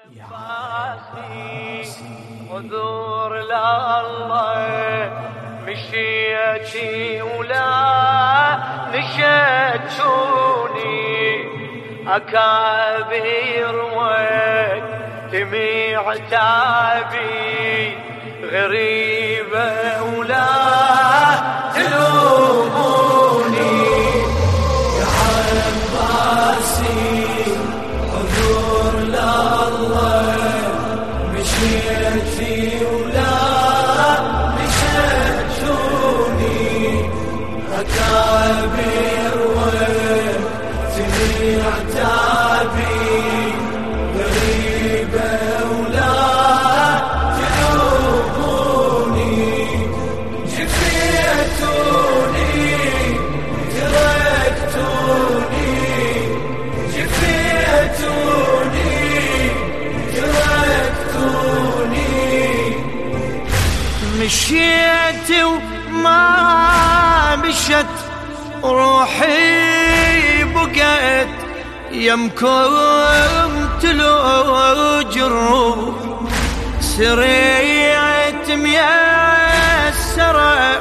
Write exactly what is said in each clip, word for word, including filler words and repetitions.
عذور لله مشيتي ولا نشتوني أكابر ودمي عتابي غريبة ولا تلوموني يا عباسي عذور لله مشيتي ولا مشيتوني أكابر ودمي عتابي غريبة ولا مشيت وما مشت روحي بقيت يمكم تلوج الروح سريت ميسرة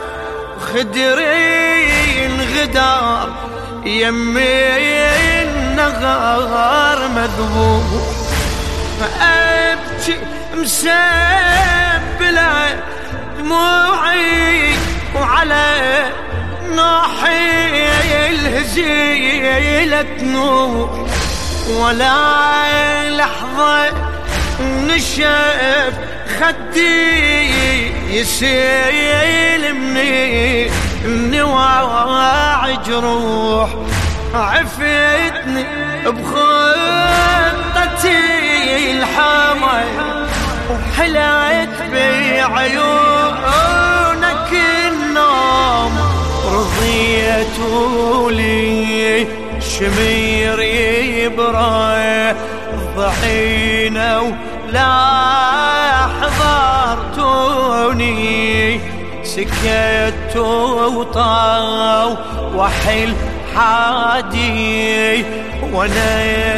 خدرين غدار يمي النغار مذبوح فأبكي مسبلة دموعي وعلى ناحي الهزيلة تنوح ولا لحظة نشف خدي يسيل مني مني واعي جروح عفتني بخطتي الحمل وحليت بعيونك النوم رضيت لي شمير يبرى ضحينا ولا حضرتوني سكت وطاو وحل حادي وانا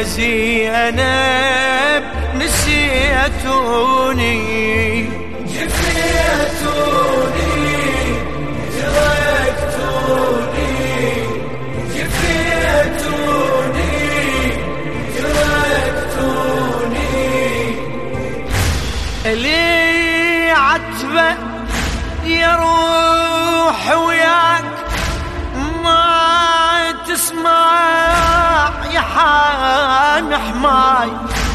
زينب نسيتوني جفيتوني تركتوني جفيتوني تركتوني اللي عتبة يروح وياك ما تسمع يا حان حماي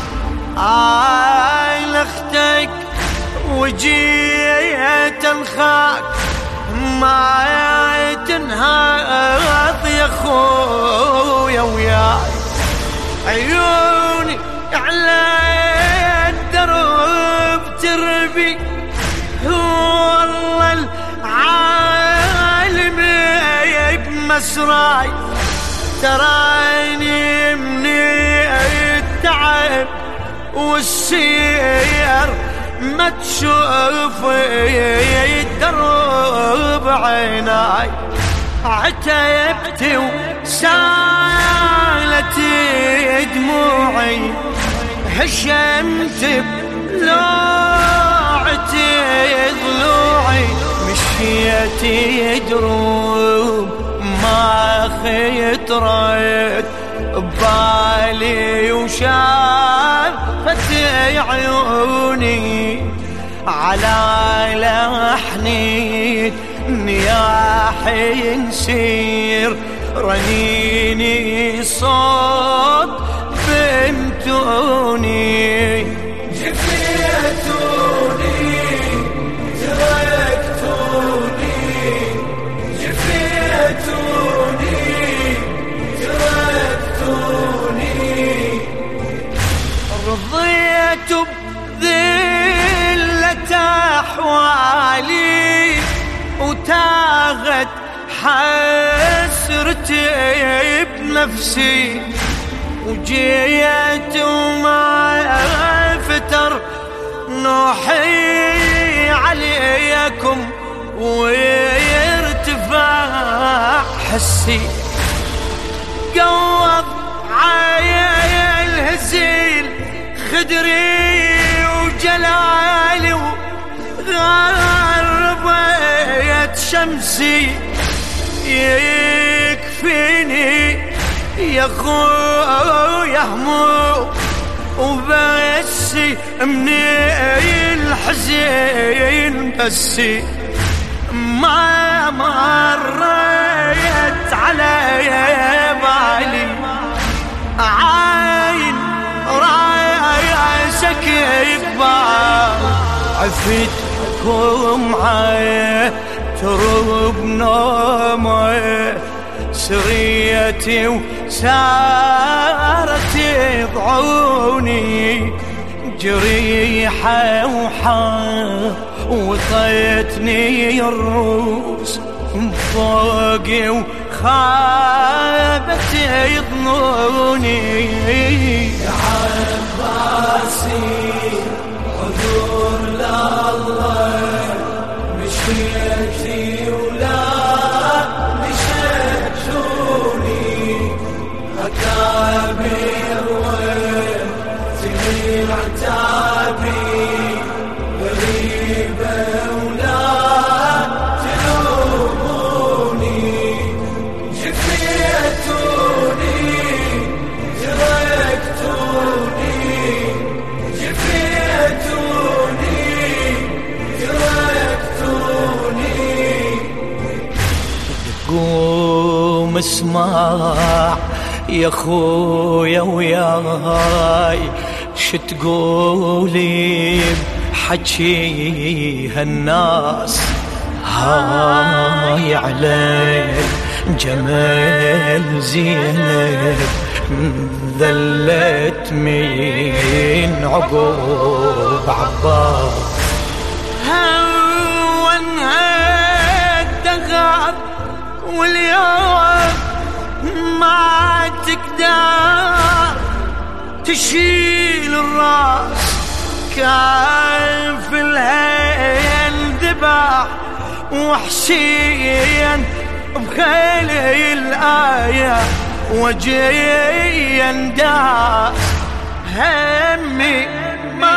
آي لختك وجيت انخاك ما تنهض يا خويا وياي عيوني على الدرب تربي والله العالم بمسراي تراني مني التعب والسير ما تشوف الدرب عيناي عتبت وسالت دموعي هشمت بلوعتي ضلوعي مشيتي دروب ما خيطرت ببالي وشافت عيوني على لحني نياحي نسير رنيني صوت بنتوني جفيتوني تركتوني جفيتوني رضيت بذلة أحوالي وتاغت حسرتي بنفسي وجيت وما فتر نوحي عليكم ويرتفع حسي قوض عيل هزيل خدري يا خويا هموم وبس من الحزين، بس ما مريت علي بالي عين راسك يكبر، عفتكم عين ترب نومي، سريتي وسارت ضعوني، جريحة وحاوطتني الروس فوقي وخابت يضنوني. يا عباسي حضور لله مشيتي ولا مشيتوني، أكابر وتميل عتابي غريبة ولا تلوموني، جفيتوني تركتوني، جفيتوني تركتوني. قوم اسمع يا خويا وياي شتقولي حكي هالناس، هاي علي جمال زينب ذلت من عقوب عباس، هونها الدغر واليوم ما تقدر تشيل الراس، كان في الهين ذبح وحشيا بخيلي الآية وجيا داس، همي ما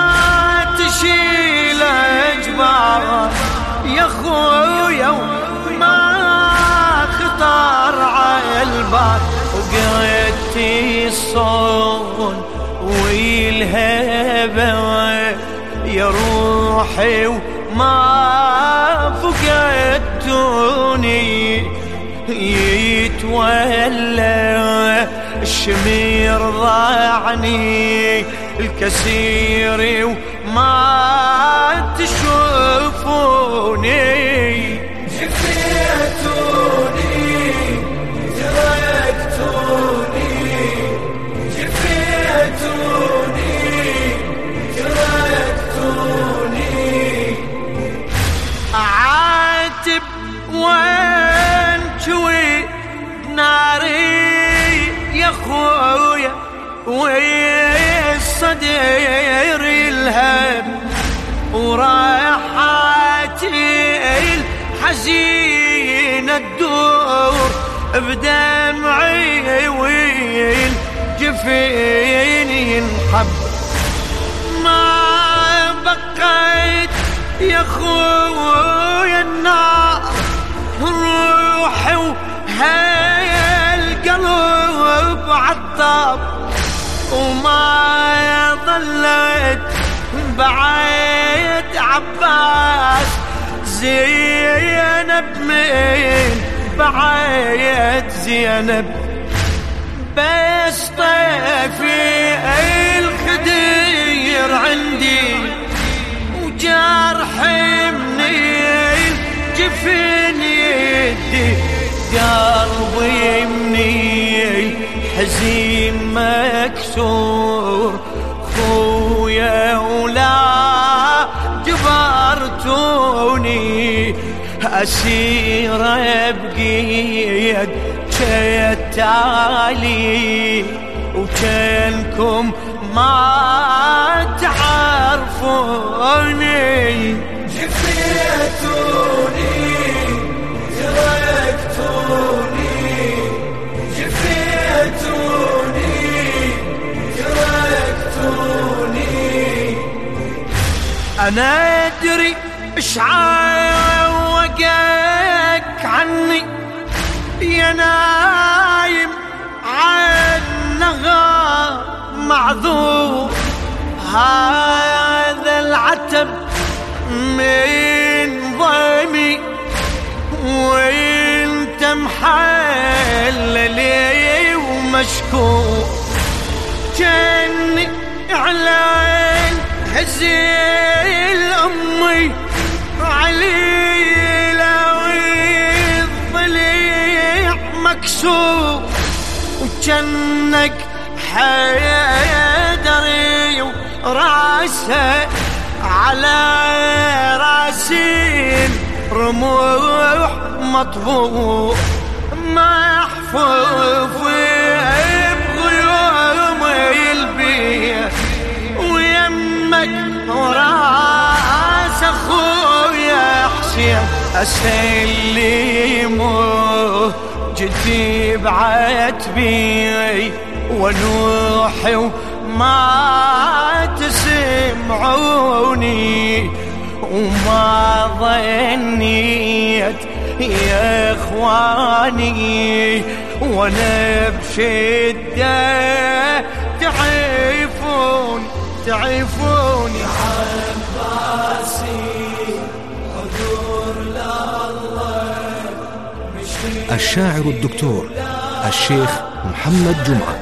تشيل اجبار يا خويا وما خطر على البال، وقعدتي الصون والهبة يا روحي وما فقدتوني، يتولى الشمير ضاعني الكثير وما تشوفوني، جفيتوني تركتوني، جفيتوني تركتوني. عاتب وين شوي ناري يا خويا والصدير الهم، وراحتي الحزينة تدور بدمعي والجفين ينحب، ما بقيت يا خويا النار روحي وهي القلب عطب، وما ظلت بعيد عباس زينب من بعيد زينب، بس طيفي الخدير عندي وجرحي من الجفن يدي، قلبي مني حزين مكسور خويا ولا جبرتوني، أسير بقيد شيتالي وكانكم ما تعرفوني، جفيتوني تركتوني، جفيتوني تركتوني. أنا أدري إيش عوقك عني يا نايم معذور هذا العتب من ضيمي وانت محللي ومشكور جني اعلان هزيل امي علي لاوي الضليع مكسور وجنك حيدري وراسه على راسي رموح مطبوع محفوظ بغيوم البيت ويمك وراس اخويا حسين اسلمه جدي بعتبي ونوحي وما تسمعوني وما ظنيت يا اخواني وانا بشدة تعرفون تعرفوني عباسي حضور لله. الشاعر الدكتور الشيخ محمد جمعة.